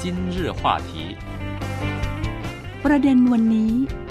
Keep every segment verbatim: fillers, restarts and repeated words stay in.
今日话题ประเด็นวันนี้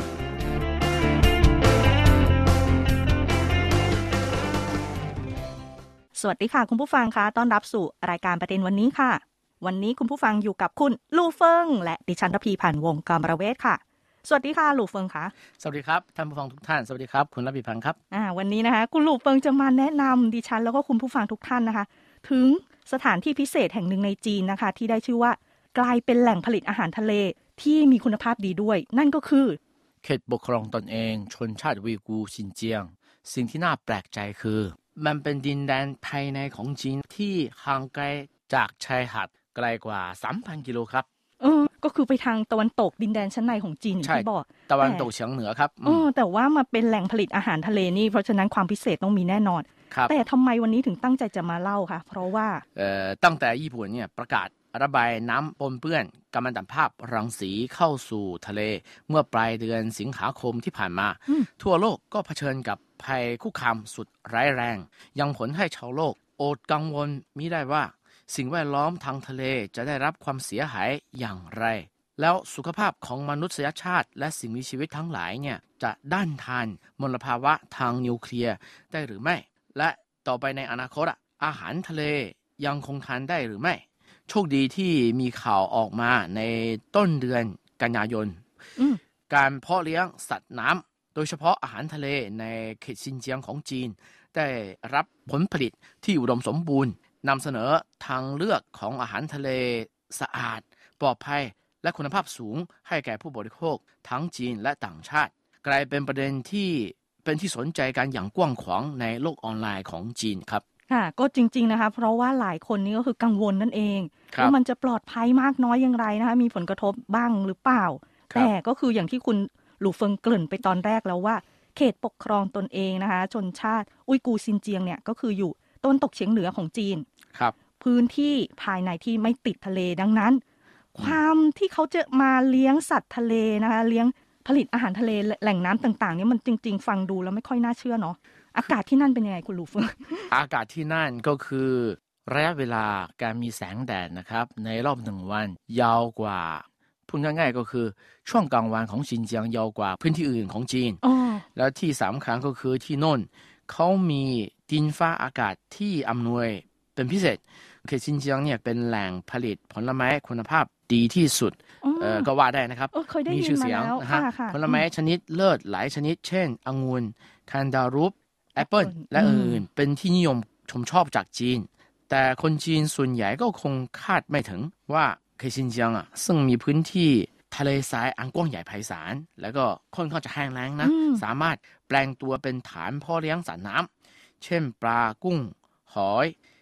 สวัสดีค่ะคุณผู้ฟังคะต้อนรับสู่รายการประเด็นวันนี้ค่ะวันนี้คุณผู้ฟังอยู่กับคุณลู่เฟิงและดิฉันรพีพันธ์วงศ์กำรเวทค่ะสวัสดีค่ะลู่เฟิงค่ะสวัสดีครับท่านผู้ฟังทุกท่านสวัสดีครับคุณรพีพันธ์ครับอ่าวันนี้นะคะคุณลู่เฟิงจะมาแนะนำดิฉันแล้วก็คุณผู้ฟังทุกท่านนะคะถึงสถานที่พิเศษแห่งหนึ่งในจีนนะคะที่ได้ชื่อว่ากลายเป็นแหล่งผลิตอาหารทะเลที่มีคุณภาพดีด้วยนั่นก็คือเขตปกครองตนเองชนชาติอุยกูร์ซินเจียงสิ่งที่น่าแปลกใจคือมันเป็นดินแดนภายในของจีนที่ห่างไกลจากชายหาดไกลกว่า สามพัน กิโลครับเออก็คือไปทางตะวันตกดินแดนชั้นในของจีนอย่างที่บอกตะวันตกเฉียงเหนือครับเออแต่ว่ามาเป็นแหล่งผลิตอาหารทะเลนี่เพราะฉะนั้นความพิเศษต้องมีแน่นอนแต่ทำไมวันนี้ถึงตั้งใจจะมาเล่าคะเพราะว่าเอ่อตั้งแต่ญี่ปุ่นเนี่ยประกาศระบายน้ำปนเปื้อนกัมมันตภาพรังสีเข้าสู่ทะเลเมื่อปลายเดือนสิงหาคมที่ผ่านมาทั่วโลกก็เผชิญกับภัยคุกคามสุดร้ายแรงยังผลให้ชาวโลกอดกังวลมิได้ว่าสิ่งแวดล้อมทางทะเลจะได้รับความเสียหายอย่างไรแล้วสุขภาพของมนุษยชาติและสิ่งมีชีวิตทั้งหลายเนี่ยจะด้านทานมลภาวะทางนิวเคลียร์ได้หรือไม่และต่อไปในอนาคตอาหารทะเลยังคงทานได้หรือไม่โชคดีที่มีข่าวออกมาในต้นเดือนกันยายนการเพาะเลี้ยงสัตว์น้ำโดยเฉพาะอาหารทะเลในเขตซินเจียงของจีนได้รับผลผลิตที่อุดมสมบูรณ์นำเสนอทางเลือกของอาหารทะเลสะอาดปลอดภัยและคุณภาพสูงให้แก่ผู้บริโภคทั้งจีนและต่างชาติกลายเป็นประเด็นที่เป็นที่สนใจกันอย่างกว้างขวางในโลกออนไลน์ของจีนครับค่ะก็จริงๆนะคะเพราะว่าหลายคนนี่ก็คือกังวลนั่นเองว่ามันจะปลอดภัยมากน้อยอย่างไรนะคะมีผลกระทบบ้างหรือเปล่าแต่ก็คืออย่างที่คุณหลู่เฟิงเกริ่นไปตอนแรกแล้วว่าเขตปกครองตนเองนะคะชนชาติอุยกูร์ซินเจียงเนี่ยก็คืออยู่ต้นตกเฉียงเหนือของจีนครับพื้นที่ภายในที่ไม่ติดทะเลดังนั้นความที่เขาจะมาเลี้ยงสัตว์ทะเลนะคะเลี้ยงผลิตอาหารทะเลแหล่งน้ำต่างๆเนี่ยมันจริงๆฟังดูแล้วไม่ค่อยน่าเชื่อเนาะอากาศที่นั่นเป็นยังไงคุณหลู่เฟิงอากาศที่นั่นก็คือระยะเวลาการมีแสงแดดนะครับในรอบหนึ่งวันยาวกว่าพูดง่ายๆก็คือช่วงกลางวันของซินเจียงยาวกว่าพื้นที่อื่นของจีนแล้วที่สำคัญก็คือที่โน่นเขามีดินฟ้าอากาศที่อำนวยเป็นพิเศษเขตซินเจียงเนี่ยเป็นแหล่งผลิตผลไม้คุณภาพดีที่สุดเออก็ว่าได้นะครับมีชื่อเสียงนะฮะผลไม้ชนิดเลิศหลายชนิดเช่นองุ่นแคนตาลูปแอปเปิลและอื่นๆเป็นที่นิยมชมชอบจากจีนแต่คนจีนส่วนใหญ่ก็คงคาดไม่ถึงว่าเขตซินเจียงอ่ะซึ่งมีพื้นที่ทะเลทรายอันกว้างใหญ่ไพศาลแล้วก็ค่อนข้างจะแห้งแล้งนะสามารถแปลงตัวเป็นฐานพ่อเลี้ยงสัตว์น้ำเช่นปลากุ้งหอย